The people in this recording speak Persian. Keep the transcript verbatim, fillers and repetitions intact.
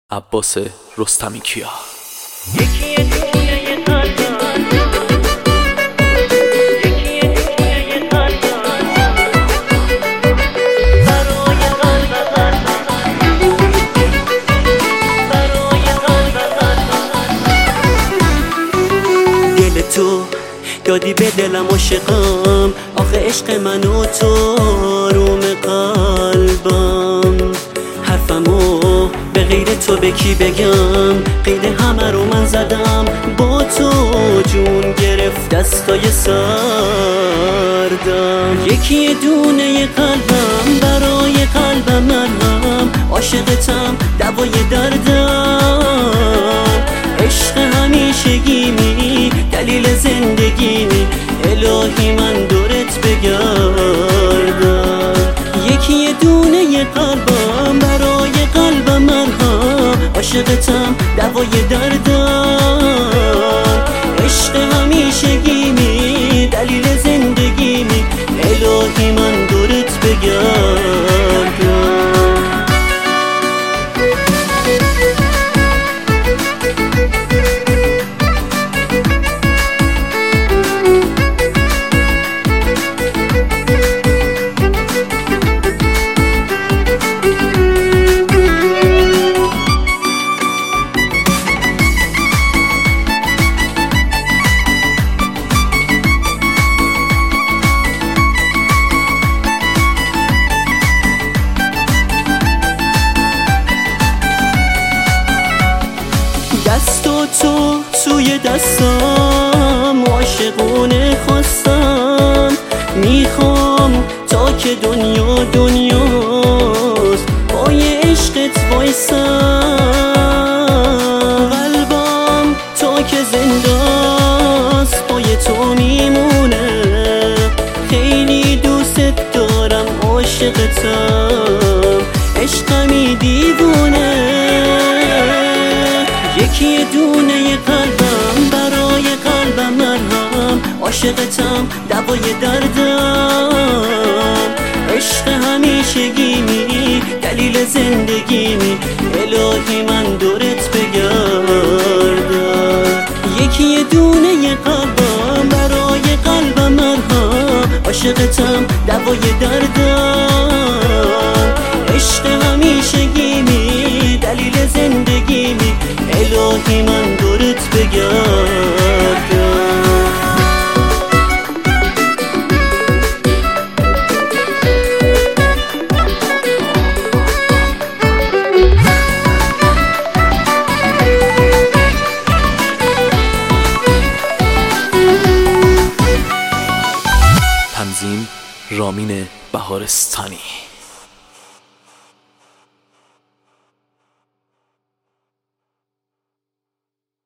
عباس رستمی کیا. یکی دونه یه قلبم، یکی دونه یه قلبم، برای قلب قلبم، برای قلب قلبم. دل تو دادی به دلم عاشقم، آخه عشق من و تو روم قلبم. حرفمو به غیر تو به کی بگم؟ قید همه رو من زدم با تو، جون گرفت دستای سردم. یکی دونه قلبم، برای قلبم مرهم، عاشقتم دوای دردم. عشق همیشگیمی، دلیل زندگیمی، الهی من دورت بگردم. یکی دونه قلبم، برای قلبم مرهم، عاشقتم دوای دردم. عشق همیشگیمی، دلیل زندگیمی، الهی من دورت بگردم. دست و تو توی دستم، عاشقونه خواستم. میخوام تا که دنیا دنیاست پای عشقت وایسم. قلبم تا که زنداست پای تو میمونه. خیلی دوست دارم، عاشقتم، عشقمی دیوونه. یکی دونه قلبم، برای قلبم مرهم، عاشقتم دوای دردم. عشق همیشگیمی، دلیل زندگیمی، الهی من دورت بگردم. یکی دونه قلبم، برای قلبم مرهم، عاشقتم دوای دردم. عشق همیشگیمی، دلیل زندگیمی، الهی من دورت بگردم. تنظیم رامین بهارستانی.